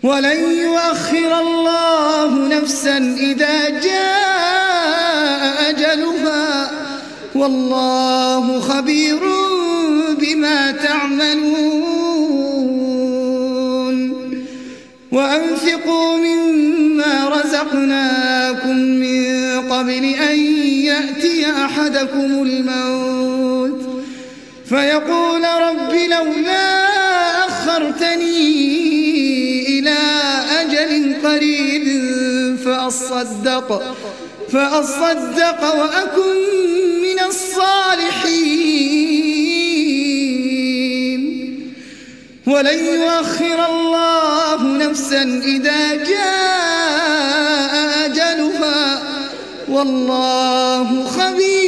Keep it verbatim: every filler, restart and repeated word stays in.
ولن يؤخر الله نفسا إذا جاء أجلها والله خبير بما تعملون وأنفقوا مما رزقناكم من قبل أن يأتي أحدكم الموت فيقول رب لولا أخرتني إلى أجل قريب فأصدق, فأصدق وأكن من الصالحين ولن يؤخر الله نفسا إذا جاء أجلها والله خبير